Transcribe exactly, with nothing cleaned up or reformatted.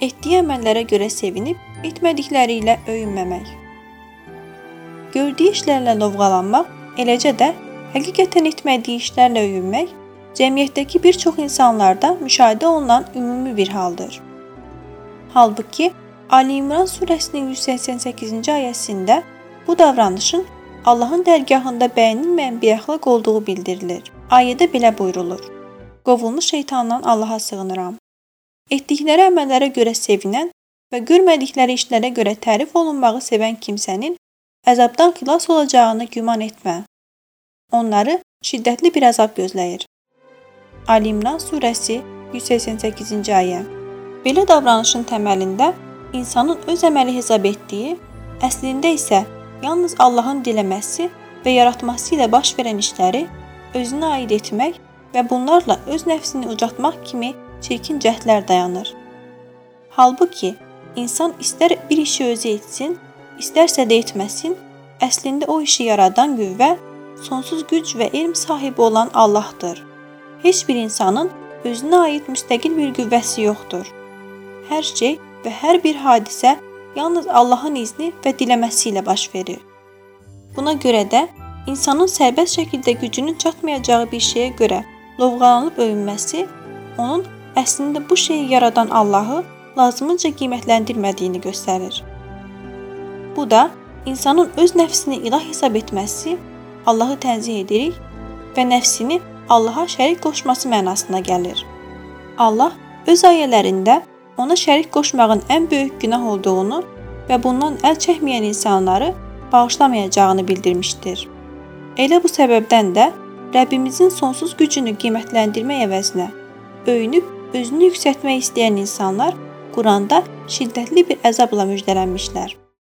etdiyi əməllərə görə sevinib, etmədikləri ilə öyünməmək. Gördüyü işlərlə lovğalanmaq, eləcə də həqiqətən etmədiyi işlərlə öyünmək, cəmiyyətdəki bir çox insanlarda müşahidə olunan ümumi bir haldır. Halbuki, Ali İmran surəsinin yüz səksən səkkizinci ayəsində bu davranışın Allahın dərgahında bəyənilməyən bir əxlaq olduğu bildirilir. Ayədə belə buyrulur: Qovulmuş şeytandan Allaha sığınıram. Etdikləri əməllərə görə sevinən və görmədikləri işlərə görə tərif olunmağı sevən kimsənin əzabdan xilas olacağını güman etmə. Onları şiddətli bir əzab gözləyir. Ali İmran surəsi yüz səksən səkkizinci ayə. Belə davranışın təməlində insanın öz əməli hesab etdiyi, əslində isə yalnız Allahın diləməsi və yaratması ilə baş verən işləri özünə aid etmək və bunlarla öz nəfsini ucaltmaq kimi çirkin cəhdlər dayanır. Halbuki, insan istər bir işi özü etsin, istərsə də etməsin, əslində o işi yaradan qüvvə, sonsuz güc və elm sahibi olan Allahdır. Heç bir insanın özünə aid müstəqil bir qüvvəsi yoxdur. Hər şey və hər bir hadisə yalnız Allahın izni və diləməsi ilə baş verir. Buna görə də insanın sərbəst şəkildə gücünün çatmayacağı bir şeyə görə lovğalanıb öyünməsi, onun əslində bu şeyi yaradan Allahı lazımınca qiymətləndirmədiyini göstərir. Bu da insanın öz nəfsini ilah hesab etməsi, Allahı tənzih edirik və nəfsini Allaha şərik qoşması mənasına gəlir. Allah öz ayələrində ona şərik qoşmağın ən böyük günah olduğunu və bundan əl çəkməyən insanları bağışlamayacağını bildirmişdir. Elə bu səbəbdən də Rəbbimizin sonsuz gücünü qiymətləndirmək əvəzinə öyünüb özünü yüksəltmək istəyən insanlar Quranda şiddətli bir əzabla müjdələnmişlər.